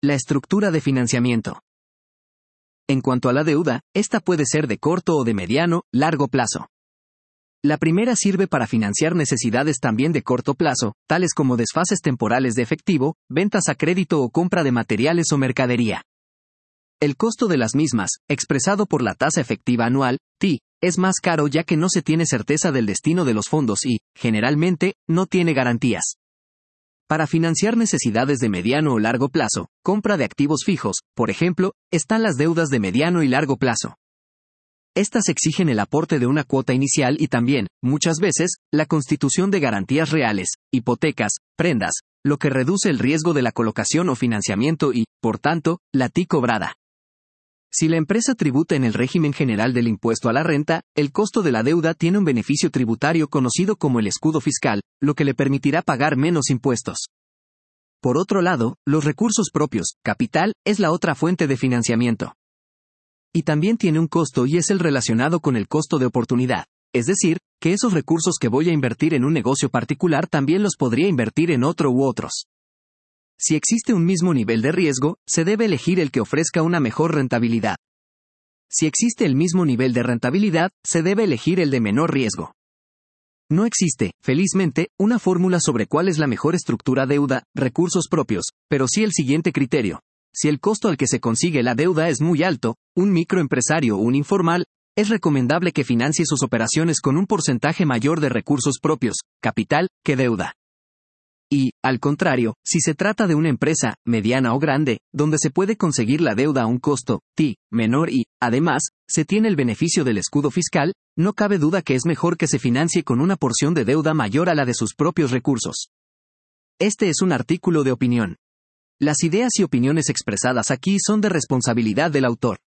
La estructura de financiamiento. En cuanto a la deuda, esta puede ser de corto o de mediano, largo plazo. La primera sirve para financiar necesidades también de corto plazo, tales como desfases temporales de efectivo, ventas a crédito o compra de materiales o mercadería. El costo de las mismas, expresado por la tasa efectiva anual, TI, es más caro ya que no se tiene certeza del destino de los fondos y, generalmente, no tiene garantías. Para financiar necesidades de mediano o largo plazo, compra de activos fijos, por ejemplo, están las deudas de mediano y largo plazo. Estas exigen el aporte de una cuota inicial y también, muchas veces, la constitución de garantías reales, hipotecas, prendas, lo que reduce el riesgo de la colocación o financiamiento y, por tanto, la TI cobrada. Si la empresa tributa en el régimen general del impuesto a la renta, el costo de la deuda tiene un beneficio tributario conocido como el escudo fiscal, lo que le permitirá pagar menos impuestos. Por otro lado, los recursos propios, capital, es la otra fuente de financiamiento. Y también tiene un costo y es el relacionado con el costo de oportunidad, es decir, que esos recursos que voy a invertir en un negocio particular también los podría invertir en otro u otros. Si existe un mismo nivel de riesgo, se debe elegir el que ofrezca una mejor rentabilidad. Si existe el mismo nivel de rentabilidad, se debe elegir el de menor riesgo. No existe, felizmente, una fórmula sobre cuál es la mejor estructura deuda, recursos propios, pero sí el siguiente criterio. Si el costo al que se consigue la deuda es muy alto, un microempresario o un informal, es recomendable que financie sus operaciones con un porcentaje mayor de recursos propios, capital, que deuda. Y, al contrario, si se trata de una empresa, mediana o grande, donde se puede conseguir la deuda a un costo, TI, menor y, además, se tiene el beneficio del escudo fiscal, no cabe duda que es mejor que se financie con una porción de deuda mayor a la de sus propios recursos. Este es un artículo de opinión. Las ideas y opiniones expresadas aquí son de responsabilidad del autor.